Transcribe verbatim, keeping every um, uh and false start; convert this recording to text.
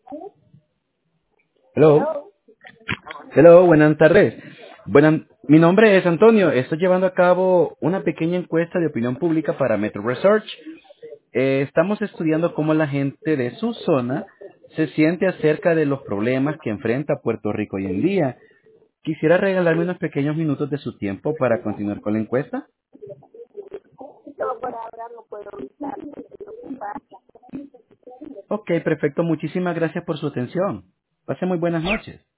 Hello. Hello. Hello, buenas tardes. Buenas, mi nombre es Antonio. Estoy llevando a cabo una pequeña encuesta de opinión pública para Metro Research. Eh, estamos estudiando cómo la gente de su zona se siente acerca de los problemas que enfrenta Puerto Rico hoy en día. Quisiera regalarme unos pequeños minutos de su tiempo para continuar con la encuesta. No, por ahora no puedo estar, estoy ocupada. Ok, perfecto. Muchísimas gracias por su atención. Pase muy buenas noches.